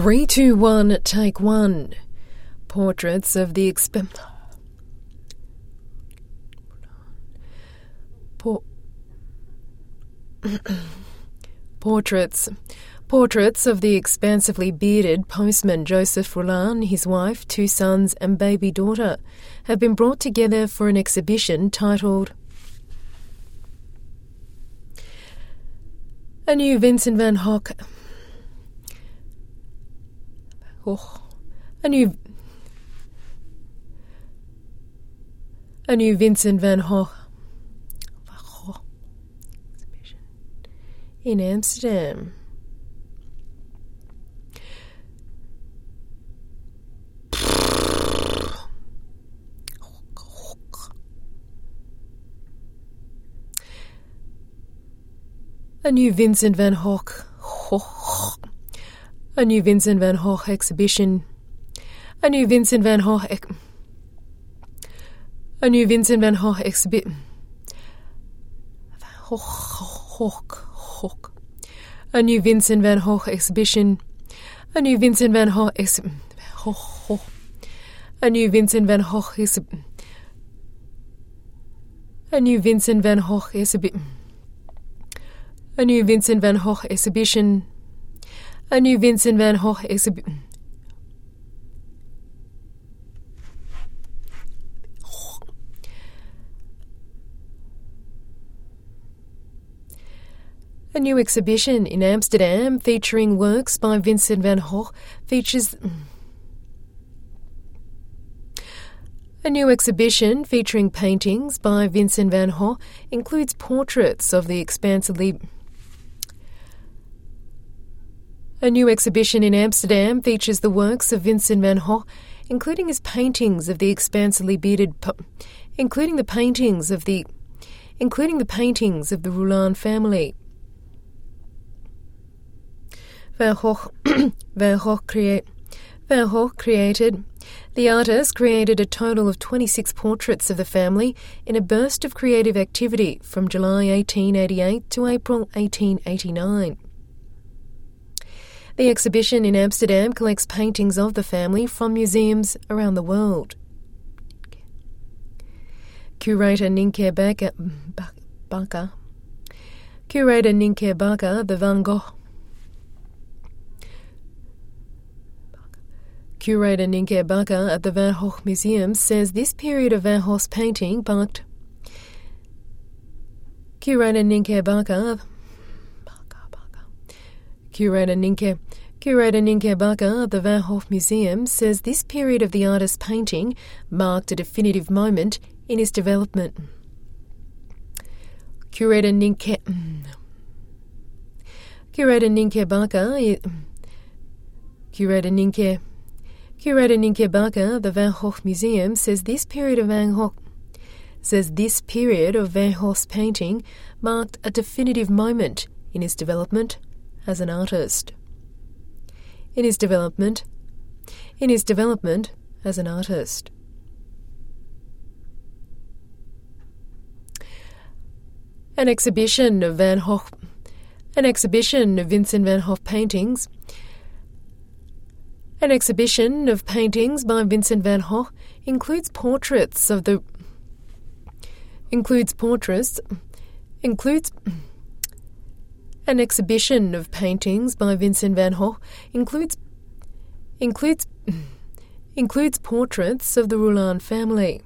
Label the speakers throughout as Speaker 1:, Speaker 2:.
Speaker 1: 3, 2, 1, take 1. Portraits of the Portraits of the expansively bearded postman Joseph Rouland, his wife, 2 sons and baby daughter have been brought together for an exhibition titled A New Vincent van Gogh. A new Vincent van Gogh exhibition in Amsterdam. A new Vincent van Gogh. A new Vincent van Gogh exhibition. A new Vincent van Gogh. A new Vincent van Gogh exhibition. A new Vincent van Gogh exhibition. A new Vincent van Gogh A new Vincent van Gogh exhibition. A new Vincent van Gogh exhibition. A new Vincent van Gogh exhibition. A new Vincent van Gogh exhibition. A new exhibition in Amsterdam featuring works by Vincent van Gogh features... A new exhibition featuring paintings by Vincent van Gogh includes portraits of the expansively... A new exhibition in Amsterdam features the works of Vincent van Gogh, including his paintings of the expansively bearded... including the paintings of the Rouland family. Van Gogh created... The artist created a total of 26 portraits of the family in a burst of creative activity from July 1888 to April 1889. The exhibition in Amsterdam collects paintings of the family from museums around the world. Curator Nienke Bakker of the Van Gogh. Curator Nienke Bakker at the Van Gogh Museum says this period of Van Gogh's painting marked... Curator Nienke Bakker of the Van Gogh Museum says this period of the artist's painting marked a definitive moment in his development. Curator Nienke Bakker of the Van Gogh Museum says this period of Van Gogh's painting marked a definitive moment in his development as an artist. In his development as an artist. An exhibition of Vincent van Gogh paintings. An exhibition of paintings by Vincent van Gogh includes An exhibition of paintings by Vincent van Gogh includes portraits of the Rouland family.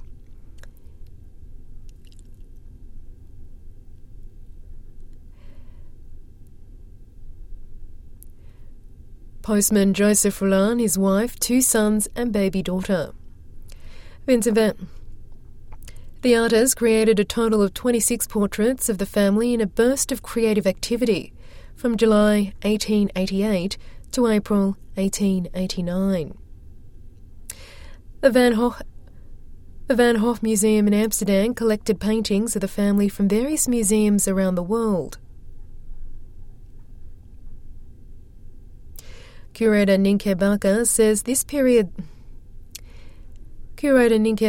Speaker 1: Postman Joseph Rouland, his wife, 2 sons and baby daughter. The artist created a total of 26 portraits of the family in a burst of creative activity from July 1888 to April 1889. The Van Gogh Museum in Amsterdam collected paintings of the family from various museums around the world. Curator Nienke Bakker says this period... Curator Nienke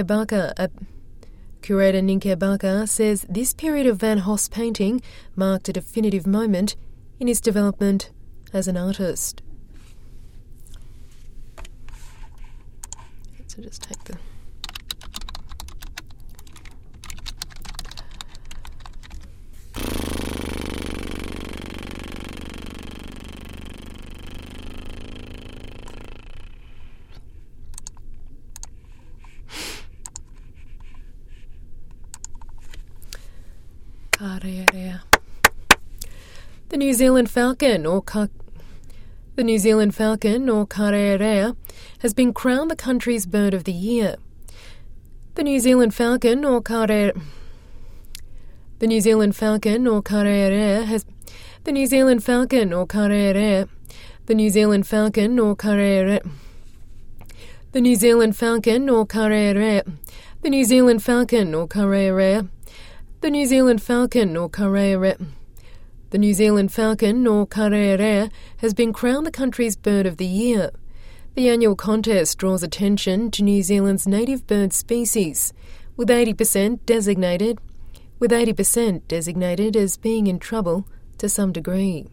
Speaker 1: Bakker says this period of Van Gogh's painting marked a definitive moment in his development as an artist. So just take the... The New Zealand falcon, or Karearea, has been crowned the country's bird of the year. The New Zealand falcon, or Karearea, has the New Zealand falcon, or Karearea, the New Zealand falcon, or Karearea, the New Zealand falcon, or Karearea, the New Zealand falcon, or Karearea, the New Zealand falcon, or Karearea. The New Zealand falcon, or Karearea, has been crowned the country's bird of the year. The annual contest draws attention to New Zealand's native bird species, with 80% designated as being in trouble to some degree.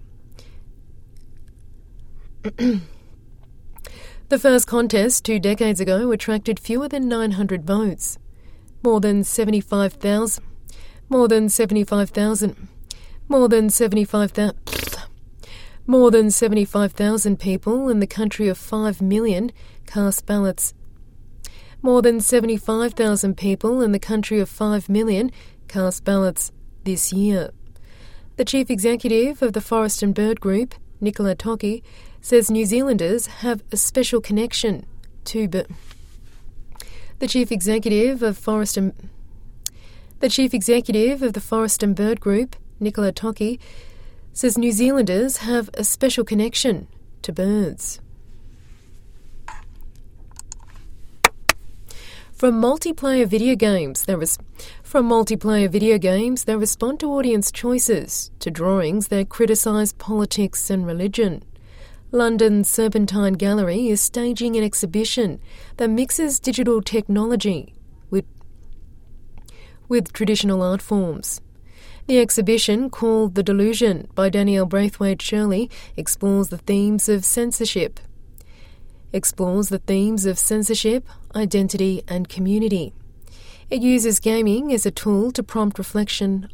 Speaker 1: The first contest 2 decades ago attracted fewer than 900 votes. More than 75,000 people in the country of 5 million cast ballots. More than 75,000 people in the country of 5 million cast ballots this year. The chief executive of the Forest and Bird Group, Nicola Toki, says New Zealanders have a special connection to birds. The chief executive of the Forest and Bird Group, Nicola Toki, says New Zealanders have a special connection to birds. From multiplayer video games, they respond to audience choices, to drawings that criticise politics and religion. London's Serpentine Gallery is staging an exhibition that mixes digital technology with traditional art forms. The exhibition, called The Delusion by Danielle Braithwaite-Shirley, explores the themes of censorship, identity and community. It uses gaming as a tool to prompt reflection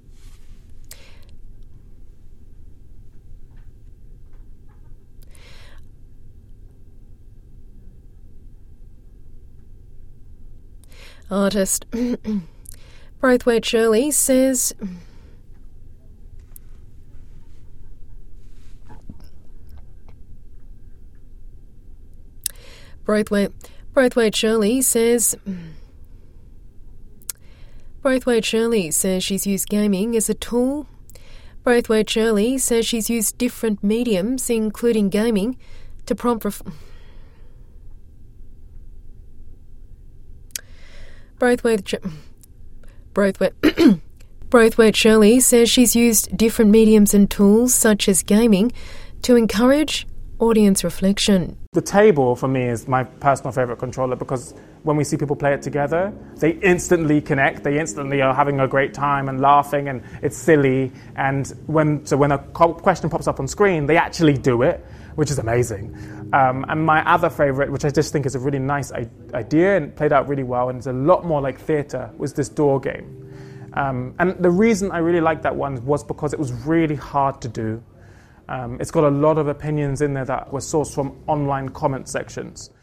Speaker 1: artist Braithwaite-Shirley says Braithwaite-Shirley says she's used gaming as a tool. Braithwaite-Shirley says she's used different mediums, including gaming, to prompt Braithwaite-Shirley says she's used different mediums and tools, such as gaming, to encourage audience reflection.
Speaker 2: The table, for me, is my personal favourite controller because when we see people play it together, they instantly connect, they instantly are having a great time and laughing, and it's silly. And when a question pops up on screen, they actually do it, which is amazing. And my other favourite, which I just think is a really nice idea and played out really well, and it's a lot more like theatre, was this door game. And the reason I really liked that one was because it was really hard to do. It's got a lot of opinions in there that were sourced from online comment sections.